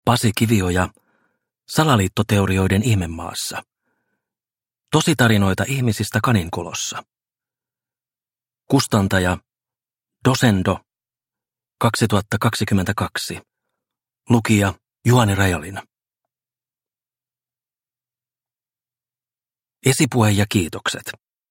Pasi Kivioja, Salaliittoteorioiden ihmemaassa. Tositarinoita ihmisistä kaninkolossa. Kustantaja Dosendo 2022. Lukija Juhani Rajalin. Esipuhe ja kiitokset.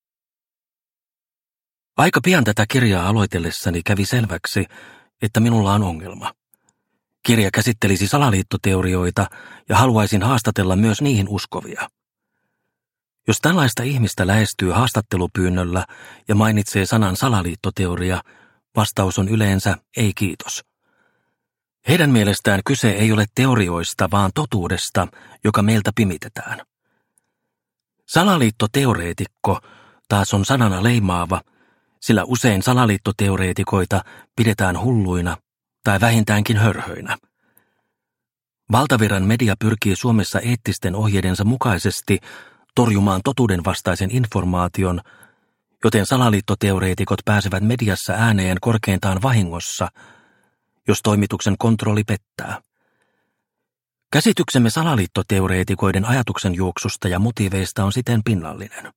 Aika pian tätä kirjaa aloitellessani kävi selväksi, että minulla on ongelma. Kirja käsittelisi salaliittoteorioita ja haluaisin haastatella myös niihin uskovia. Jos tällaista ihmistä lähestyy haastattelupyynnöllä ja mainitsee sanan salaliittoteoria, vastaus on yleensä ei kiitos. Heidän mielestään kyse ei ole teorioista, vaan totuudesta, joka meiltä pimitetään. Salaliittoteoreetikko taas on sanana leimaava, sillä usein salaliittoteoreetikoita pidetään hulluina tai vähintäänkin hörhöinä. Valtavirran media pyrkii Suomessa eettisten ohjeidensa mukaisesti torjumaan totuuden vastaisen informaation, joten salaliittoteoreetikot pääsevät mediassa ääneen korkeintaan vahingossa, jos toimituksen kontrolli pettää. Käsityksemme salaliittoteoreetikoiden ajatuksenjuoksusta ja motiiveista on siten pinnallinen.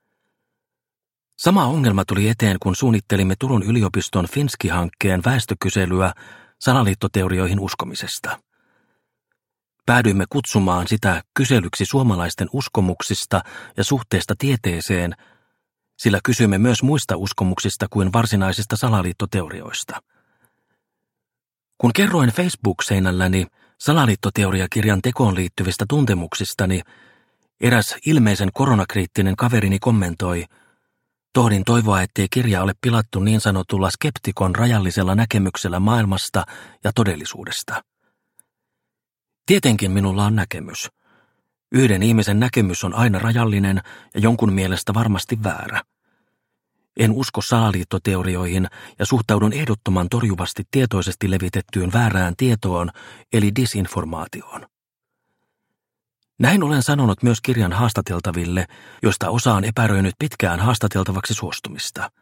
Sama ongelma tuli eteen, kun suunnittelimme Turun yliopiston Finski-hankkeen väestökyselyä salaliittoteorioihin uskomisesta. Päädyimme kutsumaan sitä kyselyksi suomalaisten uskomuksista ja suhteesta tieteeseen, sillä kysymme myös muista uskomuksista kuin varsinaisista salaliittoteorioista. Kun kerroin Facebook-seinälläni salaliittoteoriakirjan tekoon liittyvistä tuntemuksistani, eräs ilmeisen koronakriittinen kaverini kommentoi: "Tohdin toivoa, ettei kirja ole pilattu niin sanotulla skeptikon rajallisella näkemyksellä maailmasta ja todellisuudesta." Tietenkin minulla on näkemys. Yhden ihmisen näkemys on aina rajallinen ja jonkun mielestä varmasti väärä. En usko salaliittoteorioihin ja suhtaudun ehdottoman torjuvasti tietoisesti levitettyyn väärään tietoon, eli disinformaatioon. Näin olen sanonut myös kirjan haastateltaville, joista osa on epäröinyt pitkään haastateltavaksi suostumista.